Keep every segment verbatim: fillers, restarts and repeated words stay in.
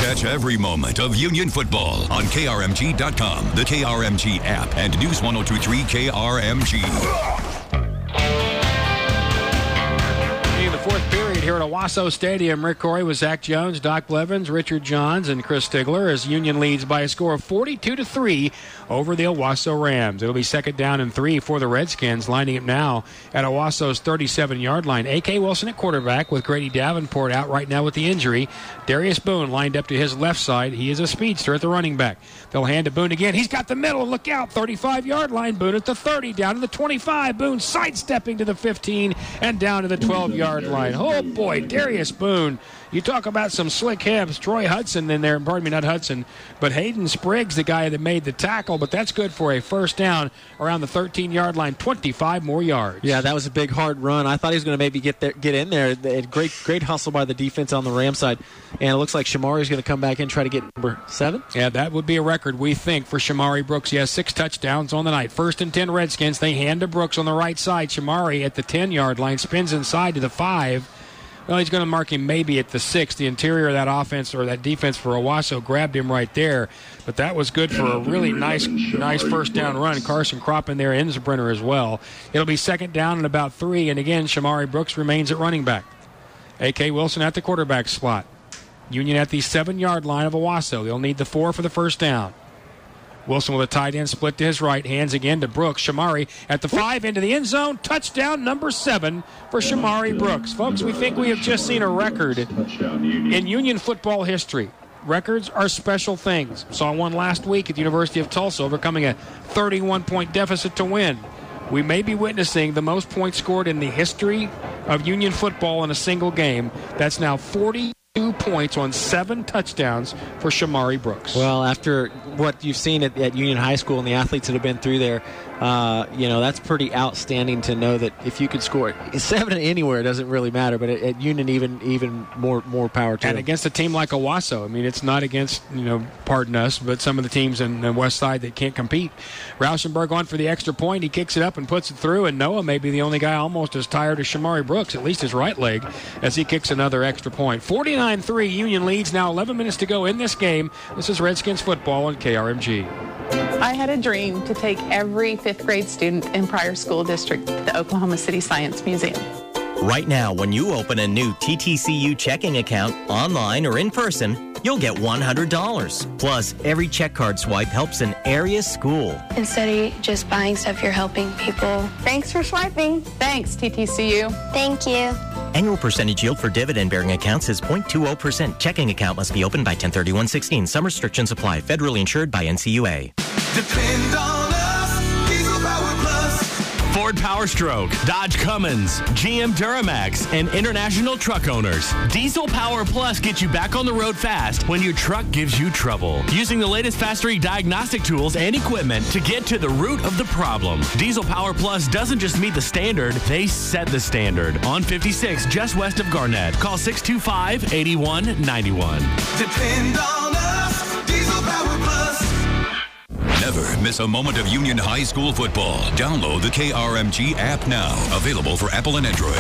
Catch every moment of Union football on K R M G dot com, the K R M G app, and News one oh two point three K R M G. In the fourth period here at Owasso Stadium, Rick Corey with Zach Jones, Doc Blevins, Richard Johns, and Chris Stigler as Union leads by a score of forty-two to three over the Owasso Rams. It'll be second down and three for the Redskins, lining up now at Owasso's thirty-seven-yard line. A K. Wilson at quarterback with Grady Davenport out right now with the injury. Darius Boone lined up to his left side. He is a speedster at the running back. They'll hand to Boone again. He's got the middle. Look out. thirty-five-yard line. Boone at the thirty, down to the twenty-five. Boone sidestepping to the fifteen and down to the twelve-yard line. Oh, boy, Darius Boone. You talk about some slick hips. Troy Hudson in there, pardon me, not Hudson, but Hayden Spriggs, the guy that made the tackle, but that's good for a first down around the thirteen-yard line, twenty-five more yards. Yeah, that was a big, hard run. I thought he was going to maybe get there, get in there. Great great hustle by the defense on the Ram side, and it looks like Shamari's going to come back and try to get number seven. Yeah, that would be a record, we think, for Shamari Brooks. He has six touchdowns on the night. First and ten Redskins. They hand to Brooks on the right side. Shamari at the ten-yard line, spins inside to the five. Well, he's going to mark him maybe at the six. The interior of that offense or that defense for Owasso grabbed him right there. But that was good for a really nice nice first down run. Carson Kropp in there, Ensbrenner as well. It'll be second down and about three. And again, Shamari Brooks remains at running back. A K. Wilson at the quarterback slot. Union at the seven-yard line of Owasso. They'll need the four for the first down. Wilson with a tight end split to his right. Hands again to Brooks. Shamari at the five into the end zone. Touchdown number seven for Shamari Brooks. Folks, we think we have just seen a record in Union football history. Records are special things. Saw one last week at the University of Tulsa, overcoming a thirty-one point deficit to win. We may be witnessing the most points scored in the history of Union football in a single game. That's now forty-two points on seven touchdowns for Shamari Brooks. Well, after what you've seen at, at Union High School and the athletes that have been through there, uh, you know, that's pretty outstanding to know that if you could score seven anywhere, it doesn't really matter. But at, at Union, even even more more power to And them. against a team like Owasso, I mean, it's not against, you know, pardon us, but some of the teams in the west side that can't compete. Rauschenberg on for the extra point. He kicks it up and puts it through, and Noah may be the only guy almost as tired as Shamari Brooks, at least his right leg, as he kicks another extra point. forty-nine three, Union leads now, eleven minutes to go in this game. This is Redskins football on K R M G. I had a dream to take every fifth grade student in Pryor School District to the Oklahoma City Science Museum. Right now, when you open a new T T C U checking account, online or in person, you'll get one hundred dollars. Plus, every check card swipe helps an area school. Instead of just buying stuff, you're helping people. Thanks for swiping. Thanks, T T C U. Thank you. Annual percentage yield for dividend-bearing accounts is zero point two zero percent. Checking account must be opened by ten thirty-one sixteen. Some restrictions apply. Federally insured by N C U A. Depend on us, Diesel Power Plus. Ford Power Stroke, Dodge Cummins, G M Duramax, and international truck owners. Diesel Power Plus gets you back on the road fast when your truck gives you trouble. Using the latest factory diagnostic tools and equipment to get to the root of the problem. Diesel Power Plus doesn't just meet the standard, they set the standard. On fifty-six, just west of Garnett. Call six two five, eight one nine one. Depend on us, Diesel Power Plus. Never miss a moment of Union High School football. Download the K R M G app now. Available for Apple and Android.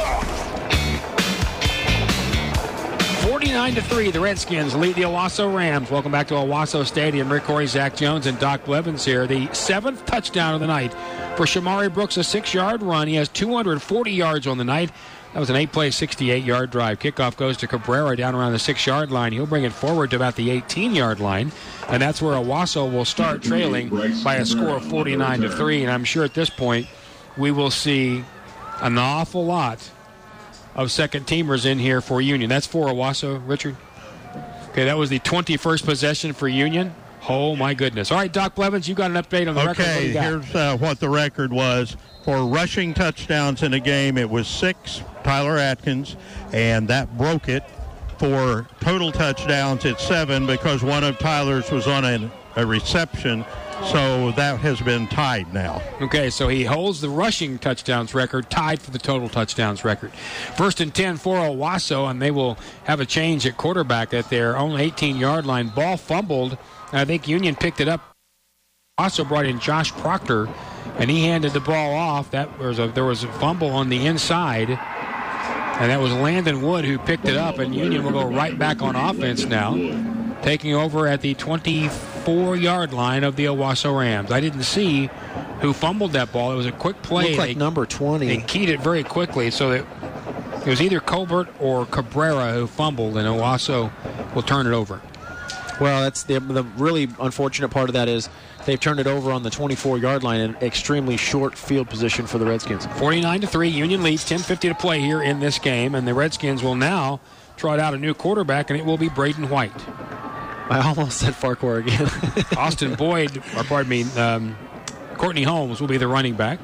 forty-nine to three, the Redskins lead the Owasso Rams. Welcome back to Owasso Stadium. Rick Corey, Zach Jones, and Doc Blevins here. The seventh touchdown of the night for Shamari Brooks, a six-yard run. He has two hundred forty yards on the night. That was an eight-play, sixty-eight-yard drive. Kickoff goes to Cabrera down around the six-yard line. He'll bring it forward to about the eighteen-yard line, and that's where Owasso will start trailing by a score of forty-nine to three. And I'm sure at this point we will see an awful lot of second-teamers in here for Union. That's for Owasso, Richard. Okay, that was the twenty-first possession for Union. Oh, my goodness. All right, Doc Blevins, you got an update on the record. Okay, here's uh, what the record was. For rushing touchdowns in a game, it was six, Tyler Atkins, and that broke it. For total touchdowns, it's seven because one of Tyler's was on a, a reception, so that has been tied now. Okay, so he holds the rushing touchdowns record, tied for the total touchdowns record. First and ten for Owasso, and they will have a change at quarterback at their own eighteen-yard line. Ball fumbled, and I think Union picked it up. Also brought in Josh Proctor, and he handed the ball off. That was a, there was a fumble on the inside, and that was Landon Wood who picked it up, and Union will go right back on offense now. taking over at the twenty-four-yard line of the Owasso Rams. I didn't see who fumbled that ball. It was a quick play. Looked like they, number twenty. They keyed it very quickly, so that it was either Colbert or Cabrera who fumbled, and Owasso will turn it over. Well, that's the, the really unfortunate part of that is they've turned it over on the twenty-four-yard line in extremely short field position for the Redskins. forty-nine to three, Union leads, ten fifty to play here in this game, and the Redskins will now trot out a new quarterback, and it will be Braden White. I almost said Farquhar again. Austin Boyd, or pardon me, um, Courtney Holmes will be the running back.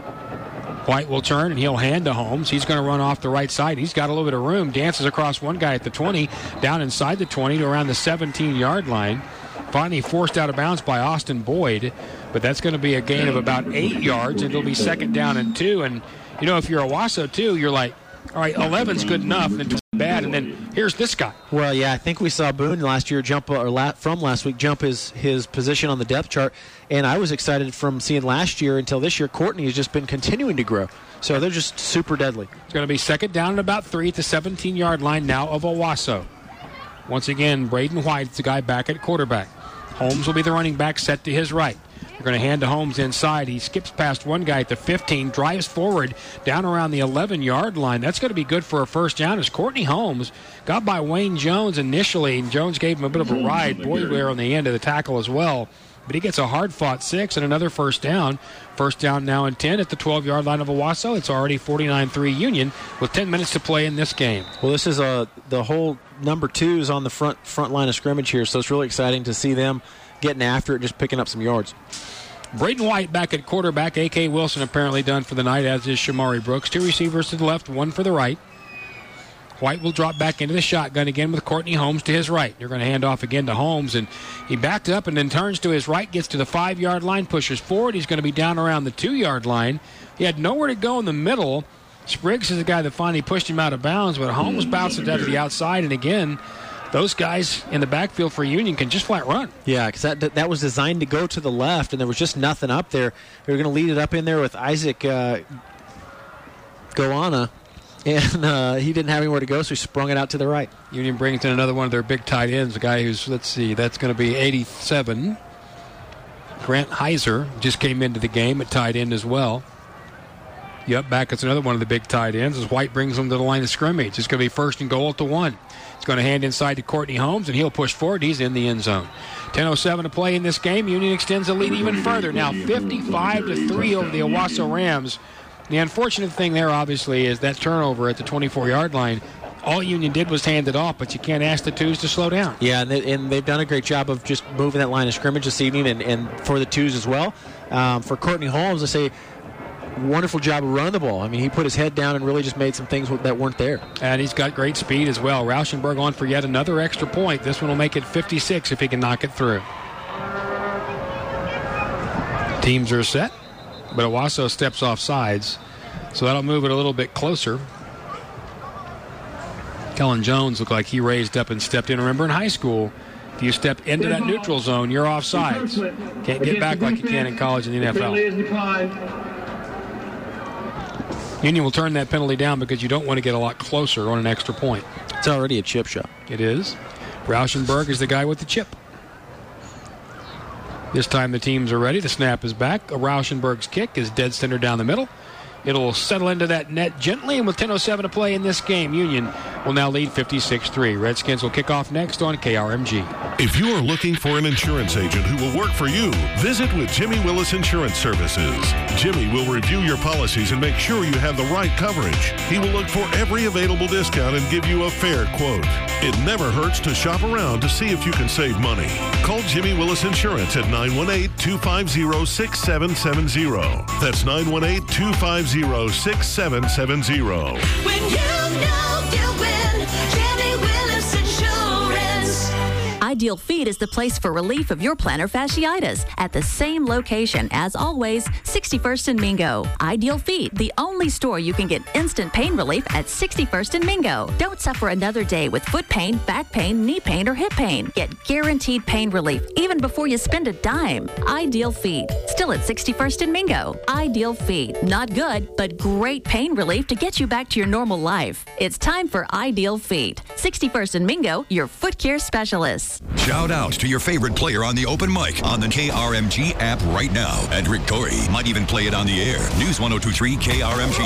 White will turn, and he'll hand to Holmes. He's going to run off the right side. He's got a little bit of room. Dances across one guy at the twenty, down inside the twenty to around the seventeen-yard line. Finally forced out of bounds by Austin Boyd, but that's going to be a gain of about eight yards, and it'll be second down and two. And, you know, if you're Owasso, too, you're like, all right, eleven's good enough, and it's bad, and then here's this guy. Well, yeah, I think we saw Boone last year jump, or la- from last week, jump his, his position on the depth chart, and I was excited from seeing last year until this year. Courtney has just been continuing to grow, so they're just super deadly. It's going to be second down and about three at the seventeen-yard line now of Owasso. Once again, Braden White's the guy back at quarterback. Holmes will be the running back set to his right. They're going to hand to Holmes inside. He skips past one guy at the fifteen, drives forward down around the eleven-yard line. That's going to be good for a first down as Courtney Holmes got by Wayne Jones initially, and Jones gave him a bit of a ride. Boyd there on the end of the tackle as well. But he gets a hard-fought six and another first down. First down now and ten at the twelve-yard line of Owasso. It's already forty-nine three Union with ten minutes to play in this game. Well, this is uh, the whole number two is on the front front line of scrimmage here, so it's really exciting to see them getting after it, just picking up some yards. Braden White back at quarterback. A K. Wilson apparently done for the night, as is Shamari Brooks. Two receivers to the left, one for the right. White will drop back into the shotgun again with Courtney Holmes to his right. You're going to hand off again to Holmes, and he backed up and then turns to his right, gets to the five-yard line, pushes forward. He's going to be down around the two-yard line. He had nowhere to go in the middle. Spriggs is the guy that finally pushed him out of bounds, but Holmes bounced it out to the outside, and again, those guys in the backfield for Union can just flat run. Yeah, because that, that was designed to go to the left, and there was just nothing up there. They were going to lead it up in there with Isaac uh, Goana, and uh, he didn't have anywhere to go, so he sprung it out to the right. Union brings in another one of their big tight ends, a guy who's, let's see, that's going to be eighty-seven. Grant Heiser just came into the game at tight end as well. Yep, back it's another one of the big tight ends as White brings them to the line of scrimmage. It's going to be first and goal at the one. It's going to hand inside to Courtney Holmes, and he'll push forward. He's in the end zone. ten oh seven to play in this game. Union extends the lead even further. Now fifty-five to three over the Owasso Rams. The unfortunate thing there, obviously, is that turnover at the twenty-four-yard line. All Union did was hand it off, but you can't ask the twos to slow down. Yeah, and, they, and they've done a great job of just moving that line of scrimmage this evening, and, and for the twos as well. Um, for Courtney Holmes, I say, wonderful job of running the ball. I mean, he put his head down and really just made some things that weren't there. And he's got great speed as well. Rauschenberg on for yet another extra point. This one will make it fifty-six if he can knock it through. Teams are set, but Owasso steps off sides, so that'll move it a little bit closer. Kellen Jones looked like he raised up and stepped in. Remember, in high school, if you step into that neutral zone, you're off sides. Can't get back like you can in college and the N F L. Union will turn that penalty down because you don't want to get a lot closer on an extra point. It's already a chip shot. It is. Rauschenberg is the guy with the chip. This time the teams are ready. The snap is back. Rauschenberg's kick is dead center down the middle. It'll settle into that net gently, and with ten oh seven to play in this game, Union will now lead fifty-six three. Redskins will kick off next on K R M G. If you're looking for an insurance agent who will work for you, visit with Jimmy Willis Insurance Services. Jimmy will review your policies and make sure you have the right coverage. He will look for every available discount and give you a fair quote. It never hurts to shop around to see if you can save money. Call Jimmy Willis Insurance at nine one eight, two five zero, six seven seven zero. That's nine one eight, two five zero, six seven seven zero. When you know you win, Jimmy Willis Insurance. Ideal Feet is the place for relief of your plantar fasciitis at the same location as always, sixty-first and Mingo. Ideal Feet, the only store you can get instant pain relief at sixty-first and Mingo. Don't suffer another day with foot pain, back pain, knee pain, or hip pain. Get guaranteed pain relief even before you spend a dime. Ideal Feet, still at sixty-first and Mingo. Ideal Feet, not good, but great pain relief to get you back to your normal life. It's time for Ideal Feet. sixty-first and Mingo, your foot care specialists. Shout out to your favorite player on the open mic on the K R M G app right now. And Rick Torrey might even play it on the air. News one oh two point three K R M G.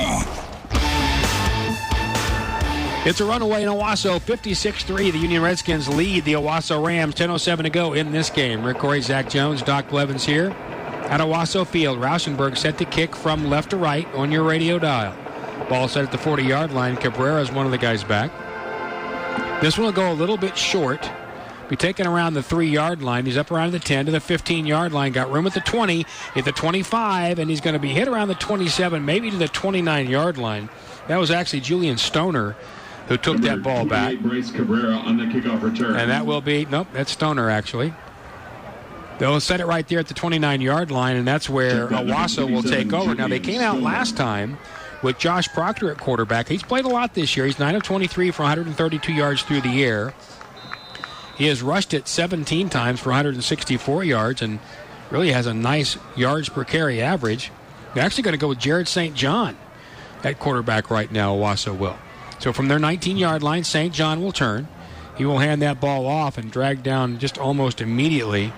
It's a runaway in Owasso, fifty-six three. The Union Redskins lead the Owasso Rams. ten oh seven to go in this game. Rick Corey, Zach Jones, Doc Blevins here at Owasso Field. Rauschenberg set to kick from left to right on your radio dial. Ball set at the forty-yard line. Cabrera is one of the guys back. This one will go a little bit short. Be taken around the three-yard line. He's up around the ten to the fifteen-yard line. Got room at the twenty, at the twenty-five, and he's going to be hit around the twenty-seven, maybe to the twenty-nine-yard line. That was actually Julian Stoner who took that ball back. Bryce Cabrera on the kickoff return. And that will be, nope, that's Stoner actually. They'll set it right there at the twenty-nine-yard line, and that's where Owasso will take over. Now, they came out last time with Josh Proctor at quarterback. He's played a lot this year. He's nine of twenty-three for one hundred thirty-two yards through the air. He has rushed it seventeen times for one hundred sixty-four yards and really has a nice yards per carry average. They're actually going to go with Jared Saint John at quarterback right now, Owasso will. So from their nineteen-yard line, Saint John will turn. He will hand that ball off and drag down just almost immediately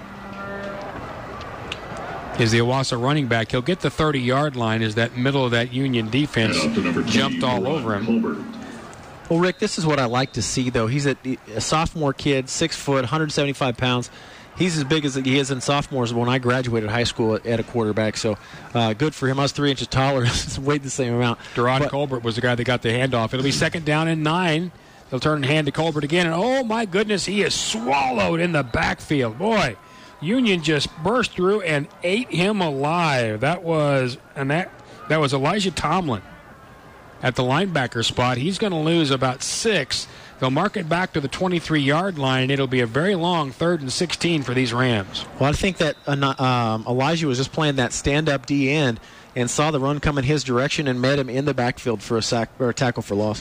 is the Owasso running back. He'll get the thirty-yard line as that middle of that Union defense jumped all over him. Well, Rick, this is what I like to see, though. He's a, a sophomore kid, six foot, one hundred seventy-five pounds. He's as big as he is in sophomores when I graduated high school at, at a quarterback. So uh, good for him. I was three inches taller. Weighed the same amount. Deron but, Colbert was the guy that got the handoff. It'll be second down and nine. They'll turn and hand to Colbert again. And, oh, my goodness, he is swallowed in the backfield. Boy, Union just burst through and ate him alive. That was and that that was Elijah Tomlin at the linebacker spot. He's going to lose about six. They'll mark it back to the twenty-three-yard line, and it'll be a very long third and sixteen for these Rams. Well, I think that uh, um, Elijah was just playing that stand-up D end and saw the run come in his direction and met him in the backfield for a sack or a tackle for loss.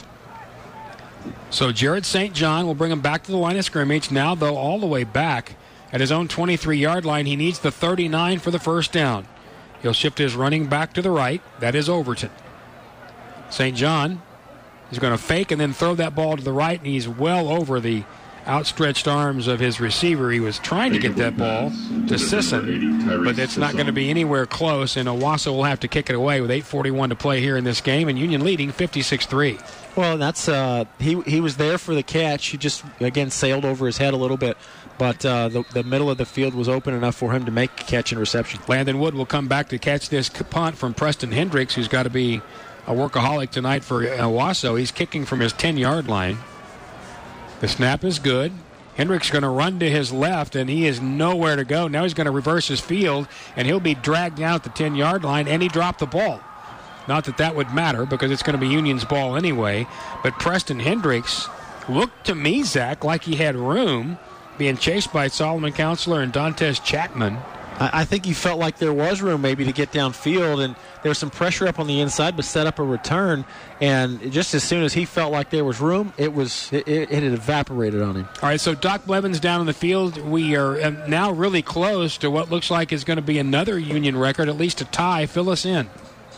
So Jared Saint John will bring him back to the line of scrimmage. Now, though, all the way back at his own twenty-three-yard line. He needs the thirty-nine for the first down. He'll shift his running back to the right. That is Overton. Saint John is going to fake and then throw that ball to the right, and he's well over the outstretched arms of his receiver. He was trying to get that ball to Sisson, but it's not going to be anywhere close, and Owasso will have to kick it away with eight forty-one to play here in this game, and Union leading fifty-six three. Well, that's uh, he he was there for the catch. He just, again, sailed over his head a little bit, but uh, the, the middle of the field was open enough for him to make a catch and reception. Landon Wood will come back to catch this punt from Preston Hendricks, who's got to be a workaholic tonight for Owasso. He's kicking from his ten-yard line. The snap is good. Hendricks going to run to his left, and he is nowhere to go. Now he's going to reverse his field, and he'll be dragged down at the ten-yard line, and he dropped the ball. Not that that would matter because it's going to be Union's ball anyway, but Preston Hendricks looked to me, Zach, like he had room, being chased by Solomon Counselor and Dantes Chapman. I think he felt like there was room maybe to get downfield, and there was some pressure up on the inside, but set up a return. And just as soon as he felt like there was room, it was it, it had evaporated on him. All right, so Doc Blevins down on the field. We are now really close to what looks like is going to be another Union record, at least a tie. Fill us in.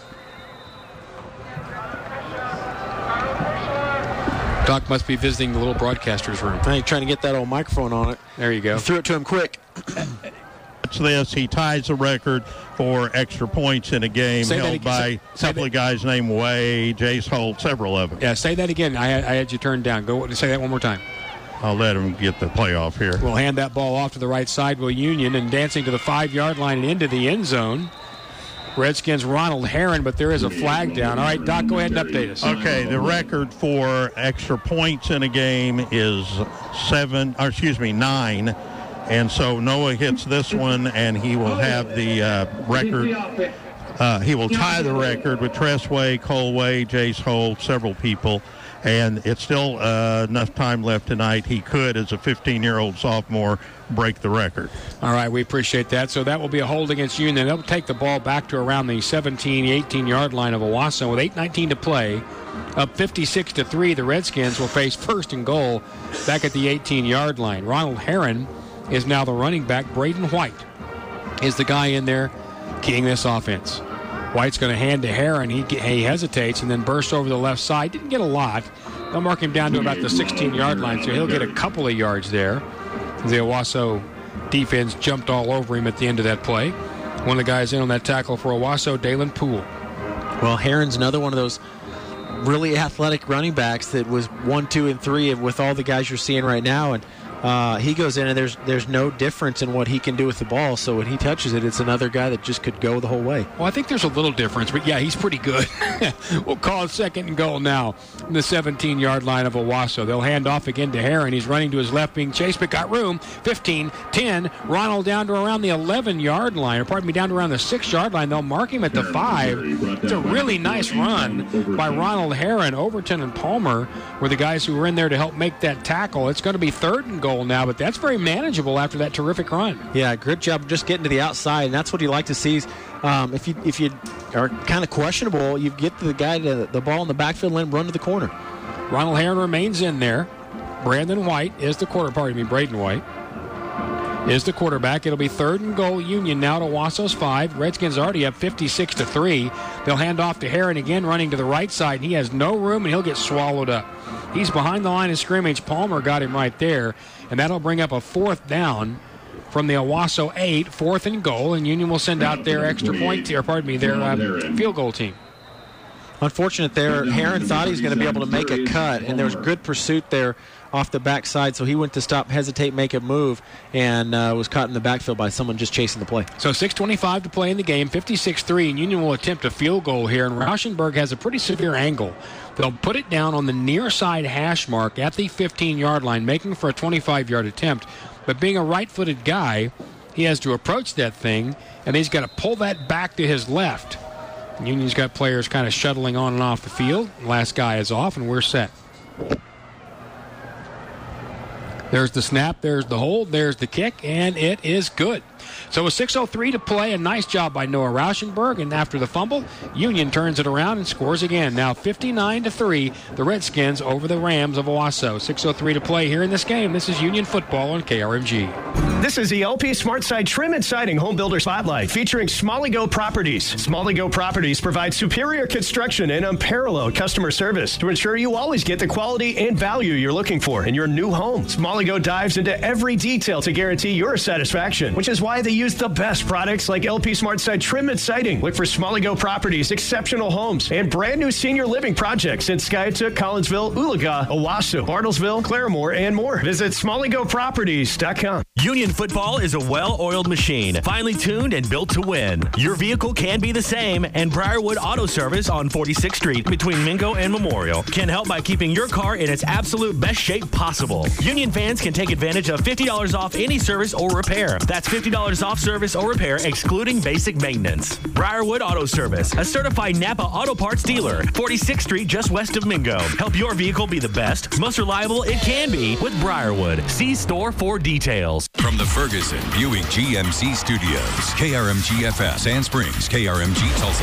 Doc must be visiting the little broadcaster's room. I ain't trying to get that old microphone on it. There you go. You threw it to him quick. This, he ties the record for extra points in a game say held again, by say, a couple of guys named Way, Jace Holt, several of them. Yeah, say that again. I, I had you turned down. Go say that one more time. I'll let him get the playoff here. We'll hand that ball off to the right side. Will Union and dancing to the five-yard line and into the end zone. Redskins Ronald Herron, but there is a flag down. All right, Doc, go ahead and update us. Okay, the record for extra points in a game is seven, or excuse me, nine. And so Noah hits this one, and he will have the uh, record. Uh, he will tie the record with Tressway, Colway, Jace Holt, several people. And it's still uh, enough time left tonight. He could, as a fifteen-year-old sophomore, break the record. All right, we appreciate that. So that will be a hold against Union. They'll take the ball back to around the seventeen, eighteen-yard line of Owasso with eight nineteen to play. Up fifty-six to three, the Redskins will face first and goal back at the eighteen-yard line. Ronald Herron is now the running back. Braden White is the guy in there keying this offense. White's going to hand to Herron. He, he hesitates and then bursts over the left side. Didn't get a lot. They'll mark him down to about the sixteen-yard line, so he'll get a couple of yards there. The Owasso defense jumped all over him at the end of that play. One of the guys in on that tackle for Owasso, Dalen Poole. Well, Heron's another one of those really athletic running backs that was one, two, and three with all the guys you're seeing right now. And uh, he goes in, and there's there's no difference in what he can do with the ball. So when he touches it, it's another guy that just could go the whole way. Well, I think there's a little difference, but yeah, he's pretty good. We'll call it second and goal now in the seventeen-yard line of Owasso. They'll hand off again to Heron. He's running to his left, being chased, but got room. fifteen, ten. Ronald down to around the eleven-yard line, or pardon me, down to around the six-yard line. They'll mark him at the five. It's a really nice run by Ronald Heron. Overton and Palmer were the guys who were in there to help make that tackle. It's going to be third and goal now, but that's very manageable after that terrific run. Yeah, good job just getting to the outside, and that's what you like to see. Um, if you if you are kind of questionable, you get the guy to the ball in the backfield and run to the corner. Ronald Heron remains in there. Brandon White is the quarter. Pardon me, Braden White is the quarterback. It'll be third and goal. Union now to Owasso's five. Redskins already up fifty-six to three. They'll hand off to Heron again, running to the right side, and he has no room, and he'll get swallowed up. He's behind the line of scrimmage. Palmer got him right there, and that'll bring up a fourth down from the Owasso eight, fourth and goal, and Union will send out their extra point, or pardon me, their uh, field goal team. Unfortunate there. Heron thought he was going to be able to make a cut, and there was good pursuit there off the backside, so he went to stop, hesitate, make a move, and uh, was caught in the backfield by someone just chasing the play. So six twenty-five to play in the game, fifty-six three, and Union will attempt a field goal here, and Rauschenberg has a pretty severe angle. They'll put it down on the near side hash mark at the fifteen-yard line, making for a twenty-five-yard attempt. But being a right-footed guy, he has to approach that thing, and he's got to pull that back to his left. Union's got players kind of shuttling on and off the field. Last guy is off, and we're set. There's the snap, there's the hold, there's the kick, and it is good. So with six oh three to play, a nice job by Noah Rauschenberg, and after the fumble, Union turns it around and scores again. Now fifty-nine to three, the Redskins over the Rams of Owasso. six oh three to play here in this game. This is Union football on K R M G. This is the L P SmartSide Trim and Siding Home Builder Spotlight featuring Smalley Go Properties. Smalley Go Properties provides superior construction and unparalleled customer service to ensure you always get the quality and value you're looking for in your new home. Smalley Go dives into every detail to guarantee your satisfaction, which is why they use the best products like L P SmartSide Trim and Siding. Look for Smalley Go Properties, exceptional homes, and brand new senior living projects in Skiatook, Collinsville, Oolaga, Owasso, Bartlesville, Claremore, and more. Visit smalley go properties dot com. Union Football is a well-oiled machine, finely tuned and built to win. Your vehicle can be the same, and Briarwood Auto Service on forty-sixth Street between Mingo and Memorial can help by keeping your car in its absolute best shape possible. Union fans can take advantage of fifty dollars off any service or repair. That's fifty dollars off service or repair, excluding basic maintenance. Briarwood Auto Service, a certified Napa Auto Parts dealer, forty-sixth Street just west of Mingo. Help your vehicle be the best, most reliable it can be with Briarwood. See store for details. From the Ferguson Buick G M C Studios, K R M G F M, Sand Springs, K R M G Tulsa.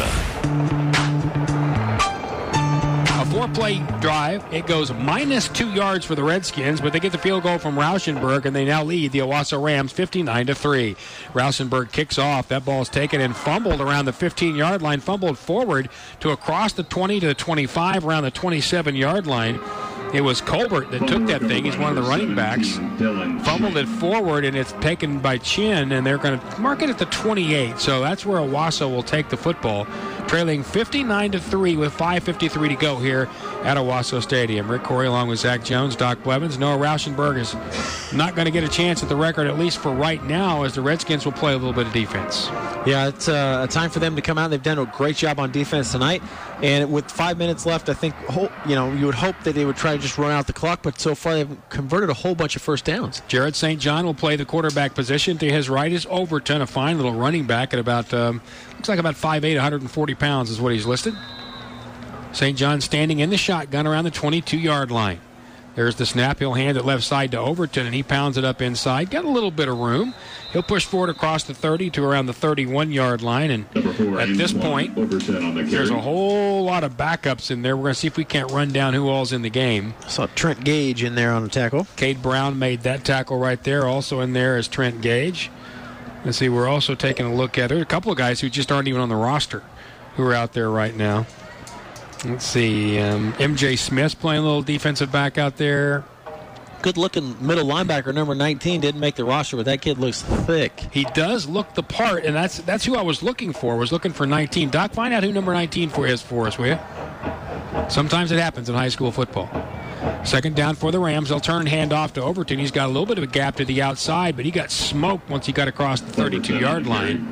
A four-play drive. It goes minus two yards for the Redskins, but they get the field goal from Rauschenberg, and they now lead the Owasso Rams fifty-nine to three. Rauschenberg kicks off. That ball is taken and fumbled around the fifteen-yard line, fumbled forward to across the twenty to the twenty-five, around the twenty-seven-yard line. It was Colbert that took that thing. He's one of the running backs. Fumbled it forward, and it's taken by Chin, and they're going to mark it at the twenty-eight. So that's where Owasso will take the football, trailing fifty-nine to three with five fifty-three to go here at Owasso Stadium. Rick Corey along with Zach Jones, Doc Blevins. Noah Rauschenberg is not going to get a chance at the record, at least for right now, as the Redskins will play a little bit of defense. Yeah, it's uh, a time for them to come out. They've done a great job on defense tonight. And with five minutes left, I think, you know, you would hope that they would try to just run out the clock, but so far they've converted a whole bunch of first downs. Jared Saint John will play the quarterback position. To his right is Overton, a fine little running back at about, um, looks like about five eight, one hundred forty pounds is what he's listed. Saint John standing in the shotgun around the twenty-two-yard line. There's the snap. He'll hand it left side to Overton, and he pounds it up inside. Got a little bit of room. He'll push forward across the thirty to around the thirty-one-yard line. And four, at this point, the there's a whole lot of backups in there. We're going to see if we can't run down who all's in the game. I saw Trent Gage in there on the tackle. Cade Brown made that tackle right there. Also in there is Trent Gage. Let's see, we're also taking a look at it. A couple of guys who just aren't even on the roster who are out there right now. Let's see, um, M J Smith's playing a little defensive back out there. good-looking middle linebacker, number nineteen, didn't make the roster, but that kid looks thick. He does look the part, and that's that's who I was looking for. Was looking for nineteen. Doc, find out who number nineteen for is for us, will you? Sometimes it happens in high school football. Second down for the Rams. They'll turn hand off to Overton. He's got a little bit of a gap to the outside, but he got smoked once he got across the thirty-two-yard line.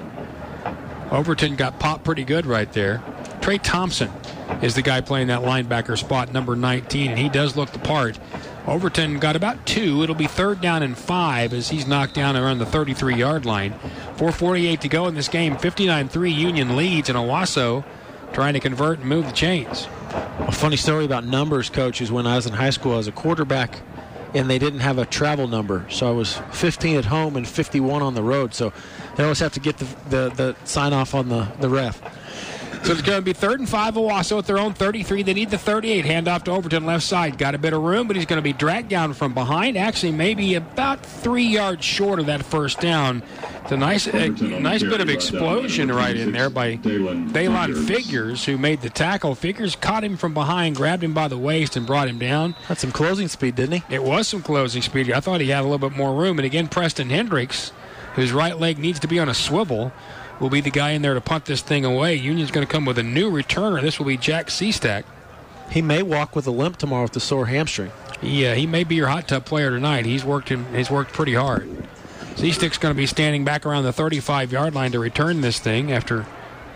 Overton got popped pretty good right there. Trey Thompson is the guy playing that linebacker spot, number nineteen, and he does look the part. Overton got about two. It'll be third down and five as he's knocked down around the thirty-three-yard line. four forty-eight to go in this game. fifty-nine three Union leads, and Owasso trying to convert and move the chains. A funny story about numbers, Coach, is when I was in high school, I was a quarterback, and they didn't have a travel number. So I was fifteen at home and fifty-one on the road. So they always have to get the, the, the sign-off on the, the ref. So it's going to be third and five, Owasso at their own thirty-three. They need the thirty-eight. Handoff to Overton left side. Got a bit of room, but he's going to be dragged down from behind. Actually, maybe about three yards short of that first down. It's a nice, a, nice bit of explosion right in there by Thalon Figures, who made the tackle. Figures caught him from behind, grabbed him by the waist, and brought him down. Had some closing speed, didn't he? It was some closing speed. I thought he had a little bit more room. And again, Preston Hendricks, whose right leg needs to be on a swivel, will be the guy in there to punt this thing away. Union's going to come with a new returner. This will be Jack Seastack. He may walk with a limp tomorrow with the sore hamstring. Yeah, he may be your hot tub player tonight. He's worked him. He's worked pretty hard. Seastack's going to be standing back around the thirty-five-yard line to return this thing after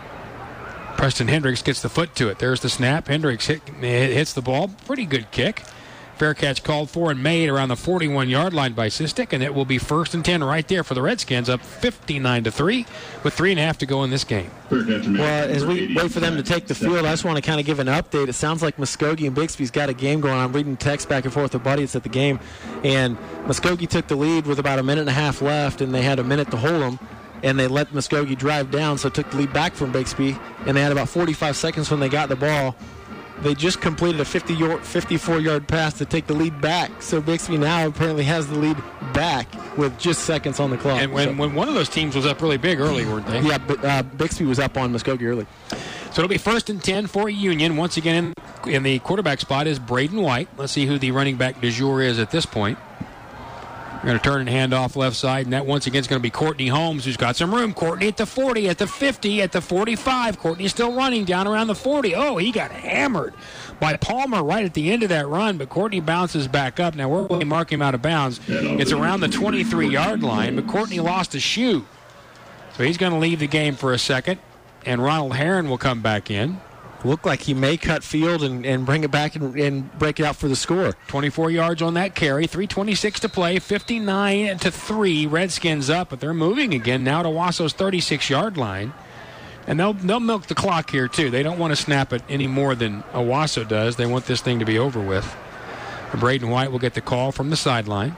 Preston Hendricks gets the foot to it. There's the snap. Hendricks hit, hits the ball. Pretty good kick. Fair catch called for and made around the forty-one-yard line by Seastack, and it will be first and ten right there for the Redskins, up fifty-nine to three with three and a half to go in this game. Well, as we wait for them to take the field, I just want to kind of give an update. It sounds like Muskogee and Bixby's got a game going on. I'm reading text back and forth with Buddy. It's at the game, and Muskogee took the lead with about a minute and a half left, and they had a minute to hold them, and they let Muskogee drive down, so took the lead back from Bixby, and they had about forty-five seconds when they got the ball. They just completed a fifty-four-yard pass to take the lead back. So Bixby now apparently has the lead back with just seconds on the clock. And when, so, when one of those teams was up really big early, weren't they? Yeah, but uh, Bixby was up on Muskogee early. So it'll be first and ten for Union. Once again, in, in the quarterback spot is Braden White. Let's see who the running back du jour is at this point. We're going to turn and hand off left side, and that once again is going to be Courtney Holmes, who's got some room. Courtney at the forty, at the fifty, at the forty-five. Courtney's still running down around the forty. Oh, he got hammered by Palmer right at the end of that run, but Courtney bounces back up. Now, where will he mark him out of bounds? It's around the twenty-three-yard line, but Courtney lost a shoe. So he's going to leave the game for a second, and Ronald Herron will come back in. Looked like he may cut field and, and bring it back and, and break it out for the score. twenty-four yards on that carry. three twenty-six to play. fifty-nine to three. Redskins up, but they're moving again now to Wasso's thirty-six-yard line. And they'll they'll milk the clock here, too. They don't want to snap it any more than Owasso does. They want this thing to be over with. And Braden White will get the call from the sideline.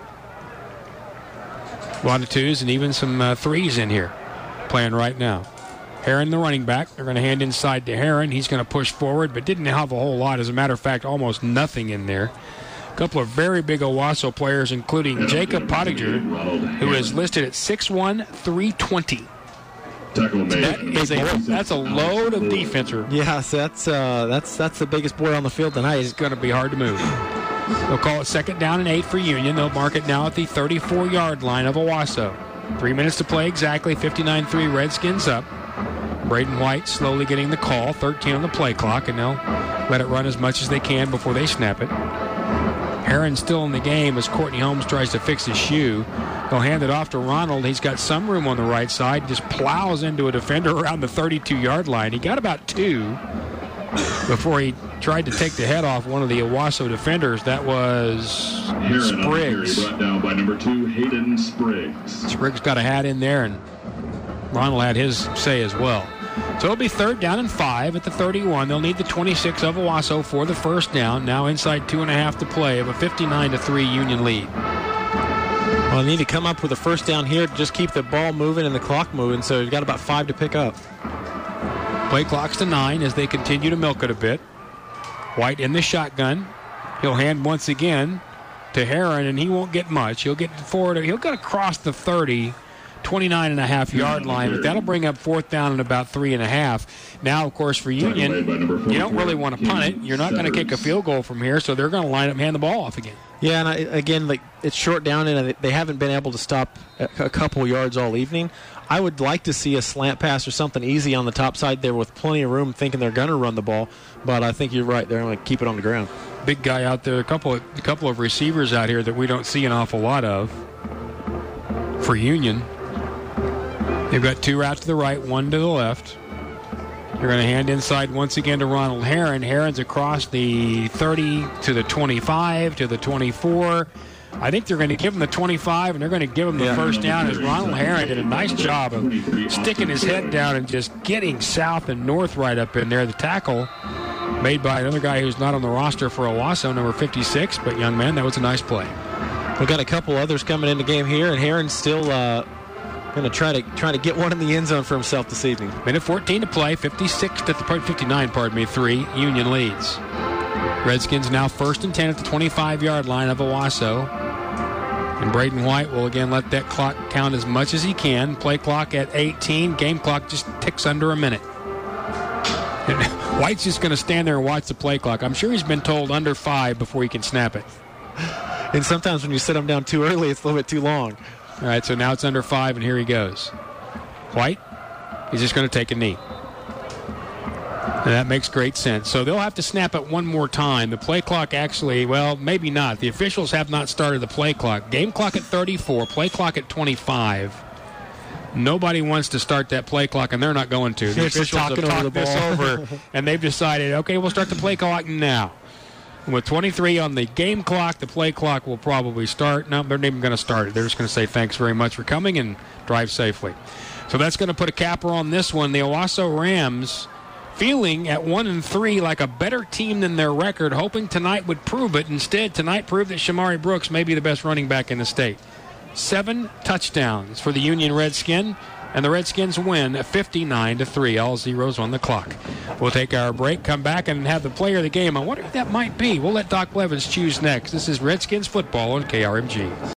A lot of twos and even some uh, threes in here playing right now. Herron, the running back. They're going to hand inside to Herron. He's going to push forward, but didn't have a whole lot. As a matter of fact, almost nothing in there. A couple of very big Owasso players, including Jacob Pottinger, who is listed at six one, three twenty. That is a, that's a load of defense. Yes, that's uh, that's that's the biggest boy on the field tonight. It's going to be hard to move. They'll call it second down and eight for Union. They'll mark it now at the thirty-four-yard line of Owasso. Three minutes to play exactly. fifty-nine three Redskins up. Braden White slowly getting the call. thirteen on the play clock, and they'll let it run as much as they can before they snap it. Herron's still in the game as Courtney Holmes tries to fix his shoe. They'll hand it off to Ronald. He's got some room on the right side. Just plows into a defender around the thirty-two-yard line. He got about two before he tried to take the head off one of the Owasso defenders. That was Herron Spriggs. Brought down by number two, Hayden Spriggs. Spriggs got a hat in there, and Ronald had his say as well. So it'll be third down and five at the thirty-one. They'll need the twenty-six of Owasso for the first down. Now inside two and a half to play of a fifty-nine to three Union lead. Well, they need to come up with a first down here to just keep the ball moving and the clock moving, so you've got about five to pick up. Play clock's to nine as they continue to milk it a bit. White in the shotgun. He'll hand once again to Herron, and he won't get much. He'll get forward. He'll get across the thirty, twenty-nine and a half yard line, but that'll bring up fourth down and about three and a half. Now, of course, for Union, you don't really want to punt it. You're not going to kick a field goal from here, so they're going to line up and hand the ball off again. Yeah, and I, again, like it's short down, and they haven't been able to stop a, a couple yards all evening. I would like to see a slant pass or something easy on the top side there with plenty of room, thinking they're going to run the ball. But I think you're right. They're going to keep it on the ground. Big guy out there. A couple of, a couple of receivers out here that we don't see an awful lot of for Union. They've got two routes to the right, one to the left. They're going to hand inside once again to Ronald Heron. Heron's across the thirty to the twenty-five to the twenty-four. I think they're going to give him the twenty-five, and they're going to give him the yeah. first down, as Ronald Heron did a nice job of sticking his head down and just getting south and north right up in there. The tackle made by another guy who's not on the roster for Owasso, number fifty-six, but young man, that was a nice play. We've got a couple others coming in the game here, and Heron's still uh, going to try to try to get one in the end zone for himself this evening. Minute fourteen to play, fifty-six to fifty-nine, pardon me, three. Union leads. Redskins now first and ten at the twenty-five-yard line of Owasso. And Braden White will again let that clock count as much as he can. Play clock at eighteen. Game clock just ticks under a minute. And White's just going to stand there and watch the play clock. I'm sure he's been told under five before he can snap it. And sometimes when you set him down too early, it's a little bit too long. All right, so now it's under five, and here he goes. White, he's just going to take a knee. And that makes great sense. So they'll have to snap it one more time. The play clock actually, well, maybe not. The officials have not started the play clock. Game clock at thirty-four, play clock at twenty-five. Nobody wants to start that play clock, and they're not going to. The officials have talked this over, and they've decided, okay, we'll start the play clock now. And with twenty-three on the game clock, the play clock will probably start. No, they're not even going to start it. They're just going to say thanks very much for coming and drive safely. So that's going to put a capper on this one. The Owasso Rams feeling at one and three like a better team than their record, hoping tonight would prove it. Instead, tonight proved that Shamari Brooks may be the best running back in the state. Seven touchdowns for the Union Redskin, and the Redskins win fifty-nine to three. All zeros on the clock. We'll take our break, come back, and have the player of the game. I wonder who that might be. We'll let Doc Blevins choose next. This is Redskins football on K R M G.